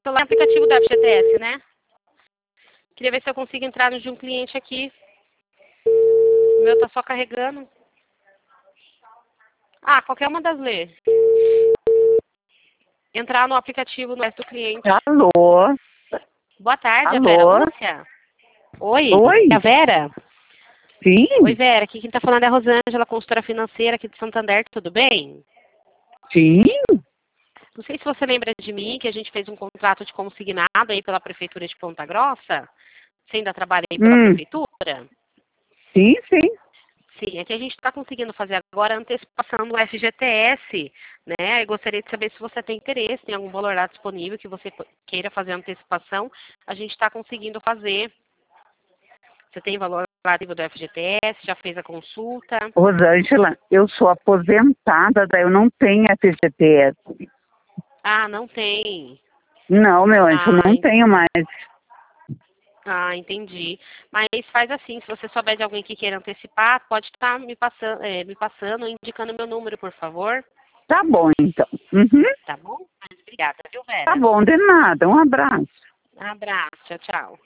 celular, aplicativo da FGTS, né? Queria ver se eu consigo entrar no de um cliente aqui. O meu tá só carregando. Ah, qualquer uma das lês. Entrar no aplicativo no resto do cliente. Alô? Boa tarde, a Alô? Vera Lúcia. Oi, Oi? é a Vera? Sim? Oi, Vera. Aqui quem tá falando é a Rosângela, consultora financeira aqui de Santander. Tudo bem? Sim? Não sei se você lembra de mim, que a gente fez um contrato de consignado aí pela Prefeitura de Ponta Grossa. Você ainda trabalha aí pela Prefeitura? Sim, sim. Sim, é que a gente está conseguindo fazer agora a antecipação do FGTS, né? Eu gostaria de saber se você tem interesse, tem algum valor lá disponível que você queira fazer a antecipação. A gente está conseguindo fazer. Você tem valor lá do FGTS? Já fez a consulta? Rosângela, eu sou aposentada, daí eu não tenho FGTS. Ah, não tem. Não, meu anjo, Ah, não tenho mais. entendi. Mas faz assim, se você souber de alguém que queira antecipar, pode estar me passando, indicando meu número, por favor. Tá bom, então. Uhum. Tá bom? Mas obrigada, viu, Tá Vera? bom, de nada. Um abraço. Um abraço, tchau, tchau.